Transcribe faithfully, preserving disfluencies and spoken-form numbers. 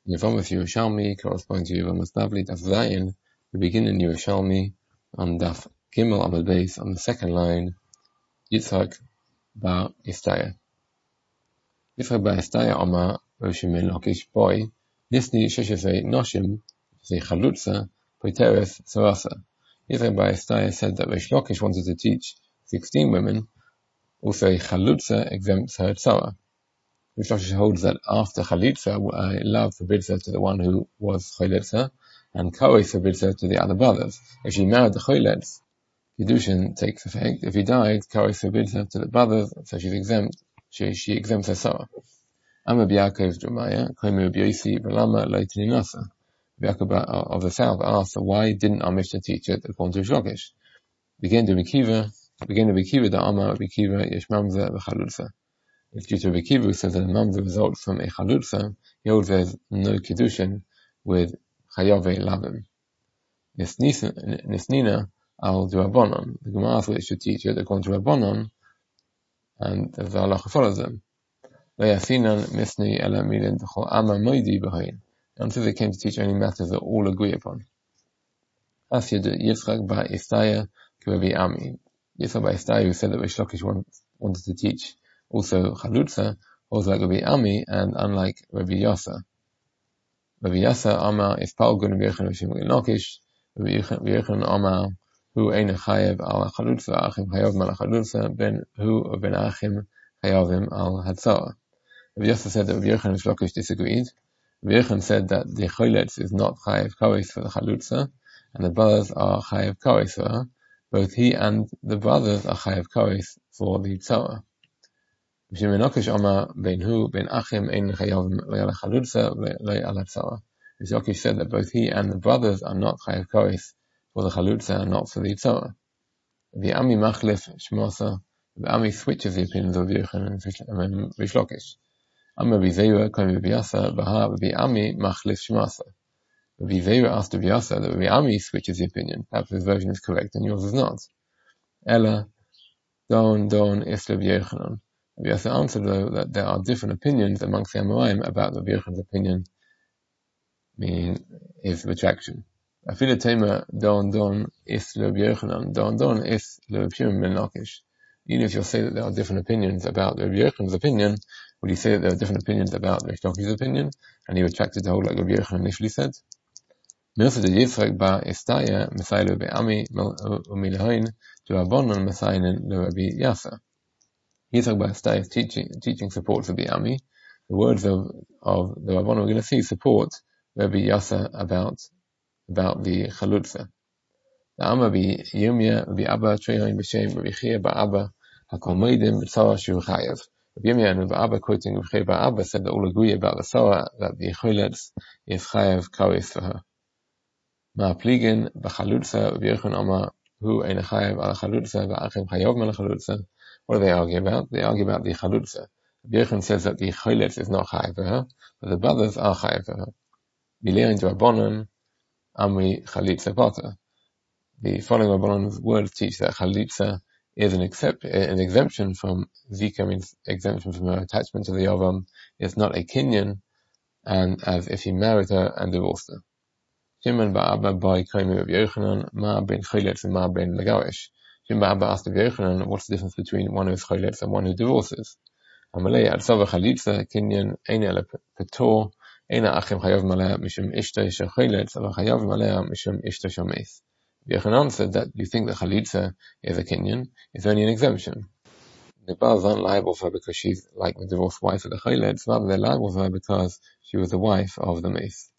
Yevamos Yerushalmi corresponds to Yevamos Bavli Daf Zayin. We begin in Yerushalmi on Daf Gimel Amud Beis on the second line. Yitzchak bar Istaya. Yitzchak bar Istaya Omar Rosh Min Lakish boy Nisni Sheshesei Noshim Shesei Chalutza Poiteres Sarasa. Yitzchak bar Istaya said that Rosh Lakish wanted to teach sixteen women. Also Chalutza exempts her tzara. Rosh Lakish holds that after Chalitza, uh, love forbids her to the one who was Choletza, and Kois forbids her to the other brothers. If she married the Choletz, Kiddushin takes effect. If he died, Kois forbids her to the brothers, so she's exempt, she, she exempts her Sarah. Amma B'Yaakov Drumaya, Koimu B'Yosi V'lama Leitini Nasa. B'Yaakov of the south asked, why didn't our Mishnah teach it according to Rosh Lakish? Begin to B'Kiva, begin to B'Kiva, the Amma B'Kiva Yesh Mamza V'Chalutza. If due to Rabbi Kiva, who says that the mamza results from a chalutza, he holds there's no kiddushin with chayave lavim. Nisnina al Rabbanon. The Gemara asks what it should teach it according to Rabbanon, and the halacha follows them. Ve'yasinan misni ela milin d'chol ama moidi b'hayin. Until they came to teach only matters that all agree upon. Asyad Yitzchak bar Istaya k'Rabbi Ami. Yitzchak bar Istaya, who said that Rosh Lakish wanted to teach also Chalutza, holds like Rabbi Ami, and unlike Rabbi Yasa. Rabbi Yasa Amar is Palgun Rabbi Yechon Rosh Lakish. Rabbi Yechon Amar Hu Ein Chayev al Chalutza Achim Chayav Mal Chalutza Ben Hu Ben Achim Chayavim al Hatzara. Rabbi Yasa said that Rabbi Yechon Rosh Lakish disagreed. Rabbi Yechon said that the Choletz is not Chayev Koris for the Chalutza, and the brothers are Chayev Koris for her. Both he and the brothers are Chayev Koris for the Tzara. Shimenokish Omar ben Hu ben Achim ein chayavim le'al chalutza le'al tzara. Yokish said that both he and the brothers are not chayav koris for the chalutza and not for the tzara. The Ami machlif shmosa. The Ami switches the opinions of Yechon and Rosh Lakish. Amma Bizeira came Rabbi Yasa Baha Rabbi Ami machlif shmosa. Rabbi Zeira asked Rabbi Yasa that Rabbi Ami switches the opinion. Perhaps his version is correct and yours is not. Ella don don isle Yechon. Rabbi Yasa answered though that there are different opinions amongst the Amoraim about Rabbi Yechon's opinion, meaning his retraction. Afila tema don don is Rabbi Yechonon, don don is Rabbi Shimon ben Lakish. Even if you'll say that there are different opinions about Rabbi Yechon's opinion, would you say that there are different opinions about Rosh Lakish's opinion, and he retracted the whole like Rabbi Yechon initially said? Milsa de Yitzchak bar Istaya, Messiah Rabbi Ami, Umilahain, to Rabbanon Messiah Rabbi Yasa. Yitzchak bar Istaya is teaching, teaching support for the Ami. The words of, of the Rabbanon we're going to see support Rabbi Yasa about, about the Chalutza. The Amma bi Yirmiyah, Rabbi Abba, Trehain b'Shem, Rabbi Chia bar Abba, Hakol Moedim, B'Tzara Shu Chayev. Rabbi Yirmiyah and Rabbi Abba, quoting Rabbi Chia bar Abba, said that all agree about the Tzara, that the Choletz is Chayev Koris for her. Ma Pligin, B'Chalutza, Rabbi Yechon Amma, Hu Ein Chayev al Chalutza, V'Achim Chayav Mal Chalutza. What do they argue about? They argue about the Chalutza. Rabbi Yechon says that the Choletz is not Chayev for her, but the brothers are Chayev for her. Bilerin to Rabbanon, Amri Chalitza Potter. The following Rabbanon's words teach that Chalitza is an, accept, an exemption from Zika, means exemption from her attachment to the Yavam. It's not a Kinyan, and as if he married her and divorced her. Shimon bar Abba by Koimi Rabbi Yochanan, Ma ben Choletz and Ma ben Megaresh. Shimon bar Abba asked Rabbi Yochanan, what's the difference between one who is Choletz and one who divorces? Amalei ad Sava Chalitza, Kinyan, Eina ele Petor, Eina Achim Chayav Malea, Mishum Ishta Isha Choletz, Ava Chayav Malea, Mishum Ishta Shomeis. Rabbi Yochanan answered that you think that Chalitza is a Kinyan, it's only an exemption. The brothers aren't liable for her because she's like the divorced wife of the Choletz, rather they're liable for her because she was the wife of the Meis.